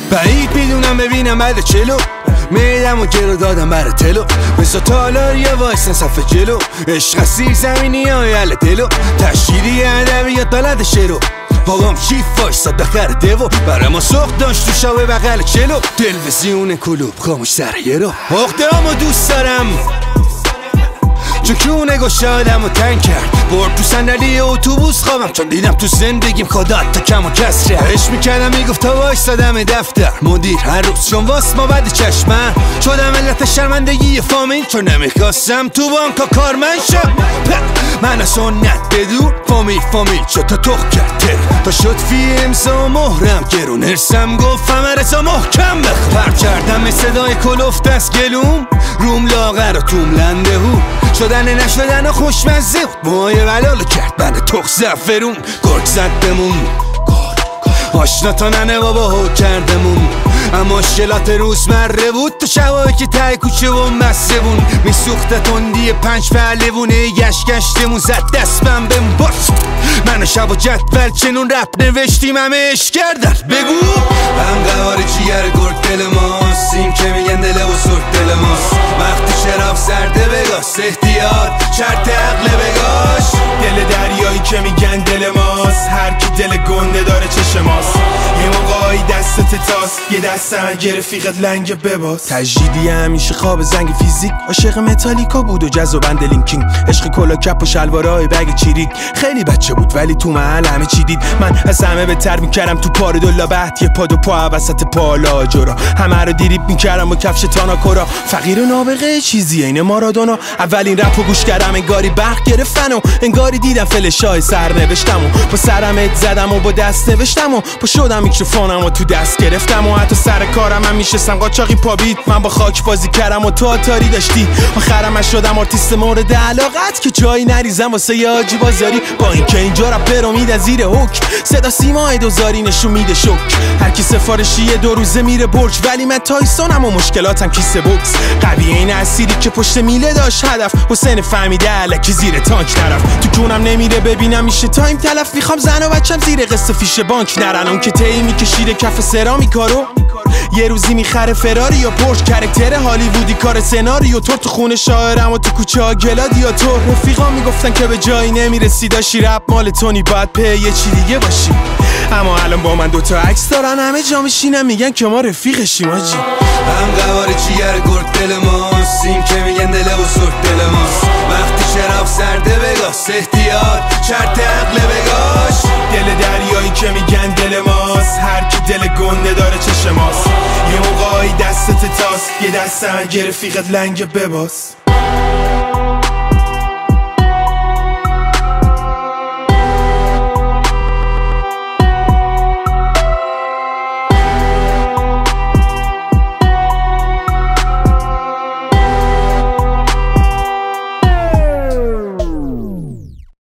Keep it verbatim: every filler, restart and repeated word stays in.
بعید میدونم ببینم بعد چلو میدم و گرو دادم برای تلو بسا تالار یا وایسن صفحه جلو عشق سیر زمینی های حل دلو تشکیلی ادبیات بلد شروع بابام چیف وایساد بخر دیو برای ما سخت داشت تو شاوه بغل چلو تلویزیون کلوب خاموش سر یه رو حقده همو دوست دارم چون کونه گشادم و تنگ کرد برد تو صندلی اتوبوس خوابم چون دیدم تو زندگیم خدات تا کم و کسره عشق میکردم میگفت تا وایسادم دفتر مدیر هر روز چون واس ما بعد چشمم شدم علت شرمندگی فامیل چون نمیخواستم تو بانکا کارمند شم من از سنت بدون فامیل فامیل شد تا تخ کرد تا شد فی امضا مهرم گرون ارسم گفتم رضا محکم بخ پر کردم به صدای کلوف دست گلوم روم لاغر و توم لنده هو شدن نشدن و خوشمزه مای ولالو کرد بند تخ زفرون گرگ زد بمون آشنا تا ننه بابا هو کردمون اما شلات روزمره بود تو شبایی که تای کوچه و مسته بون میسوخته تندی پنج پهلوونه گشت گشتمون زد دستم بهم باز من شب و جدول چنون رپ نوشتیم همه عشق کردن بگو هم قوار جیگر گرد دل ماست این که میگن دل و سرد دل ماست وقتی شراب سرده بگاست احتیاط شرط عقل بگاش دل دریایی که میگن دل ماست هر کی دل گنده داره چشم ماست یه موقعی دستت تاست یه دست اگه رفیقت لنگ بباز تجدیدی همیشه خواب زنگ فیزیک عاشق متالیکا بود و جز و بند لینکینگ عشق کلا کپ و شلوارای بگ چیریک خیلی بچه بود ولی تو محل همه چی دید من از همه بهتر میکردم تو پار دولا بهت یه پاد و پا وسط پالا جورا همه رو دیریب میکردم با کفش تاناکورا فقیر و نابغه چیزی اینه مارادونا اولین رپ و گوش کردم انگاری برق گرفتن و انگاری دیدم فلشای سر نوشتم و با سرم ات زدم و با دست نوشتم و با شدم میکروفونم و تو دست گرفتم و حتی سر کارم هم میشستم قاچاقی پابید من با خاک بازی کردم و تو آتاری داشتی آخرم شدم آرتیست مورد علاقت که جایی نریزم واسه یه حاجی بازاری با اینکه اینجا رپ رو میده زیر حک صدا سیمای دوزاری نشون میده شک هر کی سفارشی دو روزه میره برج ولی من تایسونم و مشکلاتم کیسه بوکس قویه این اسیری که پشت میله داشت هدف حسین فهمیده الکی زیر تانک نرفت تو کونم نمیره ببینم میشه تایم تلف میخوام زن و بچم زیر قسط فیش بانک نرن اون که تی میکشیده کف سرامیکارو یه روزی میخره فراری یا پورش کرکتر هالیوودی کار سناریو تو تو خونه شاعرم و تو کوچه ها گلادیاتور رفیقا میگفتن که به جایی نمیرسی داشتی رپ مال تونی باید په یه چی دیگه باشی اما الان با من دوتا عکس دارن همه جا میشینن میگن که ما رفیقشیم آجی هم قوار جیگر گرد دل ماست این که میگن دل و سرد دل ماست وقتی شراب سرده بگاست احتیاط شرط عقل بگاش دل دریایی که میگن دل ماست هر کی دل گنده داره چشم ماست یه موقعی دستت تاست یه دست اگه رفیقت لنگ بباز